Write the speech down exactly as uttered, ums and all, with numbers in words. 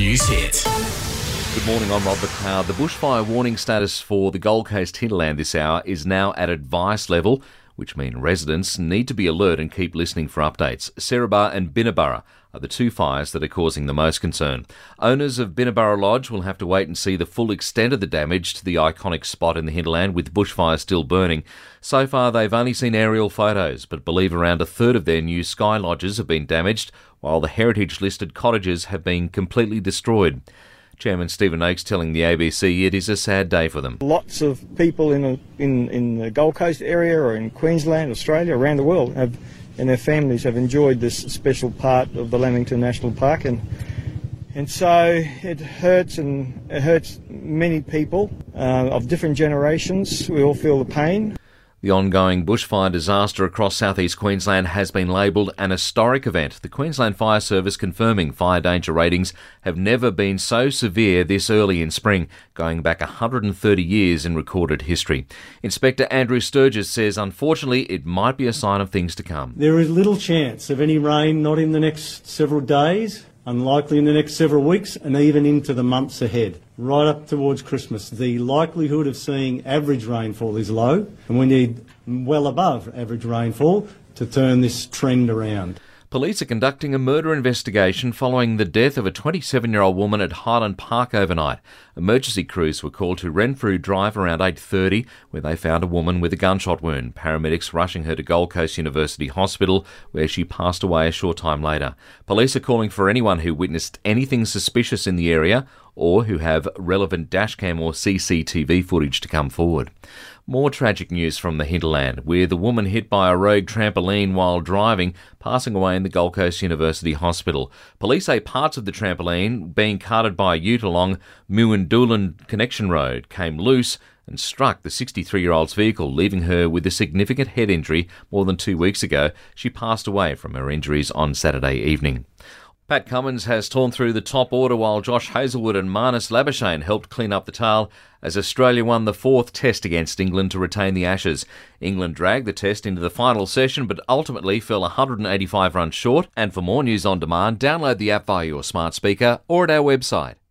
News Hit. Good morning, I'm Rob McLeod. The bushfire warning status for the Gold Coast hinterland this hour is now at advice level, which means residents need to be alert and keep listening for updates. Serabah and Binnaburra are the two fires that are causing the most concern. Owners of Binnaburra Lodge will have to wait and see the full extent of the damage to the iconic spot in the hinterland, with bushfires still burning. So far, they've only seen aerial photos, but believe around a third of their new sky lodges have been damaged, while the heritage-listed cottages have been completely destroyed. Chairman Stephen Oakes telling the A B C it is a sad day for them. Lots of people in a, in in the Gold Coast area or in Queensland, Australia, around the world have, and their families have enjoyed this special part of the Lamington National Park, and and so it hurts, and it hurts many people uh, of different generations. We all feel the pain. The ongoing bushfire disaster across southeast Queensland has been labelled an historic event. The Queensland Fire Service confirming fire danger ratings have never been so severe this early in spring, going back one hundred thirty years in recorded history. Inspector Andrew Sturgis says unfortunately it might be a sign of things to come. There is little chance of any rain, not in the next several days, unlikely in the next several weeks, and even into the months ahead. Right up towards Christmas, the likelihood of seeing average rainfall is low, and we need well above average rainfall to turn this trend around. Police are conducting a murder investigation following the death of a twenty-seven-year-old woman at Highland Park overnight. Emergency crews were called to Renfrew Drive around eight thirty, where they found a woman with a gunshot wound. Paramedics rushing her to Gold Coast University Hospital, where she passed away a short time later. Police are calling for anyone who witnessed anything suspicious in the area or who have relevant dashcam or C C T V footage to come forward. More tragic news from the hinterland, with a woman hit by a rogue trampoline while driving, passing away in the Gold Coast University Hospital. Police say parts of the trampoline, being carted by a ute along Mewandoolan Connection Road, came loose and struck the sixty-three-year-old's vehicle, leaving her with a significant head injury more than two weeks ago. She passed away from her injuries on Saturday evening. Pat Cummins has torn through the top order while Josh Hazlewood and Marnus Labuschagne helped clean up the tail as Australia won the fourth test against England to retain the Ashes. England dragged the test into the final session but ultimately fell one hundred eighty-five runs short. And for more news on demand, download the app via your smart speaker or at our website.